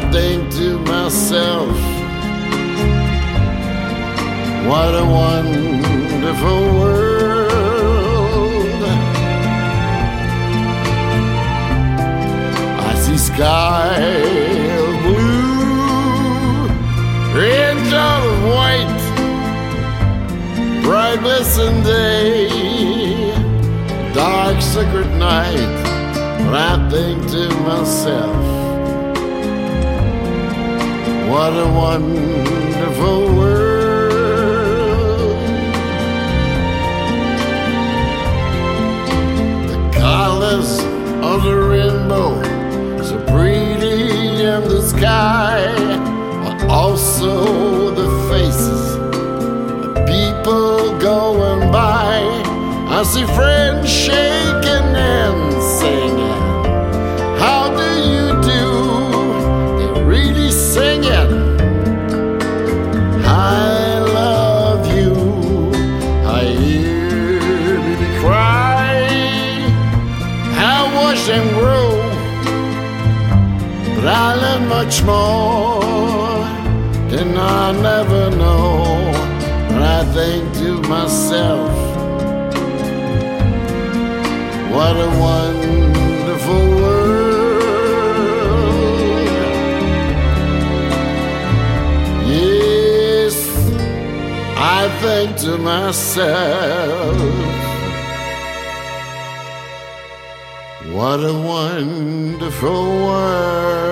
think to myself, what a wonderful world. I see sky of blue, range of white, bright blessed day, dark sacred night. But I think to myself, what a wonderful world. The colors of the rainbow, so pretty in the sky, but also the faces of people going by. I see friends shaking hands, singing, how do you do? They're really singing, I love you. I hear baby cry, I watch them grow, but I learn much more than I never know. But I think to myself, what a wonderful world. Yes, I think to myself, what a wonderful world.